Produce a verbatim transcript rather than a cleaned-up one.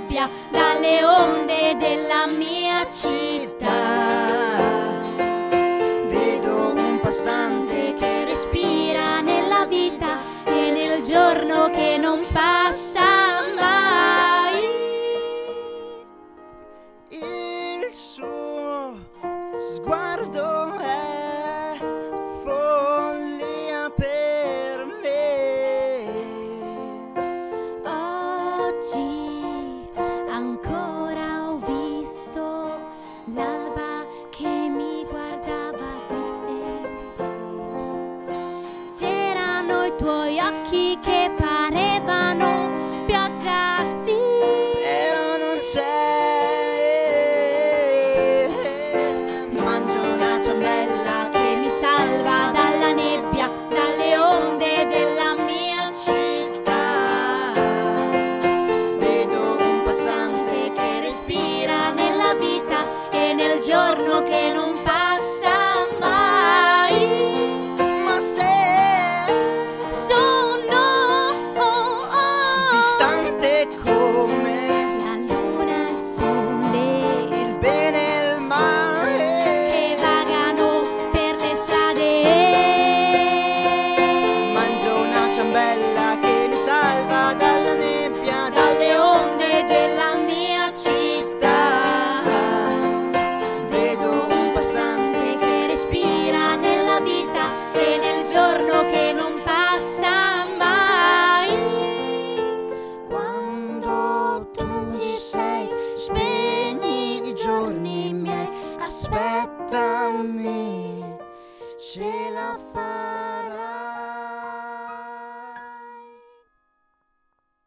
nebbia, dalle onde della mia città. Vedo un passante che Respira nella vita e nel giorno che non passa mai. il suo sguardo è follia per me. Oggi ancora ho visto l'alba che mi guardava triste. C'erano i tuoi occhi che parevano pioggia, sì. Però non c'è. Mangio una ciambella che mi salva dalla nebbia, dalle onde della mia città. Vedo un passante Che respira nella vita e nel giorno che non passa mai. ma se Sono oh, oh, distante come la luna e il sole il bene e il male. che vagano per le strade. Mangio una ciambella che mi salva dalla nebbia, Dalle onde della mia città. Vedo un passante Che respira nella vita e nel giorno che non passa mai. quando tu non ci sei, spegni i giorni miei. Aspettami, ce la fai.